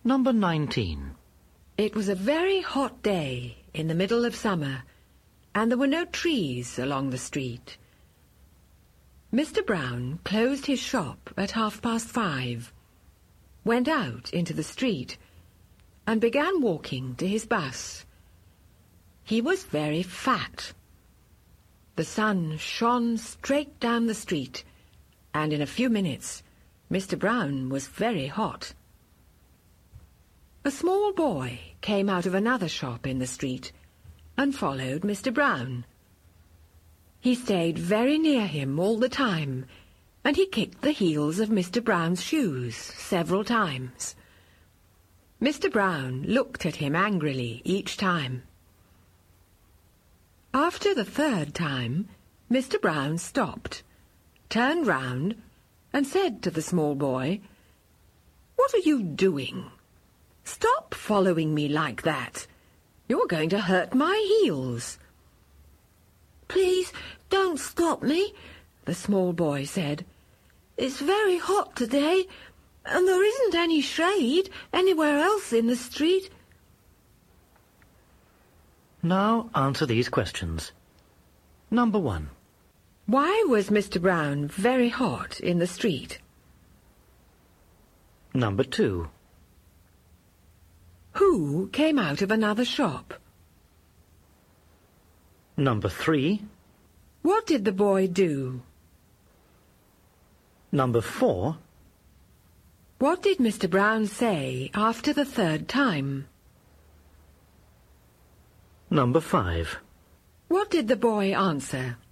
Number 19. It was a very hot day in the middle of summer, and there were no trees along the street. Mr. Brown closed his shop at 5:30, went out into the street, and began walking to his bus. He was very fat. The sun shone straight down the street, and in a few minutes Mr. Brown was very hot. A small boy came out of another shop in the street and followed Mr. Brown. He stayed very near him all the time, and he kicked the heels of Mr. Brown's shoes several times. Mr. Brown looked at him angrily each time. After the third time, Mr. Brown stopped, turned round, and said to the small boy, "What are you doing? Stop following me like that. You're going to hurt my heels." "Please don't stop me," the small boy said. "It's very hot today, and there isn't any shade anywhere else in the street." Now answer these questions. Number 1. Why was Mr. Brown very hot in the street? Number 2. Who came out of another shop? Number 3. What did the boy do? Number 4. What did Mr. Brown say after the third time? Number 5. What did the boy answer?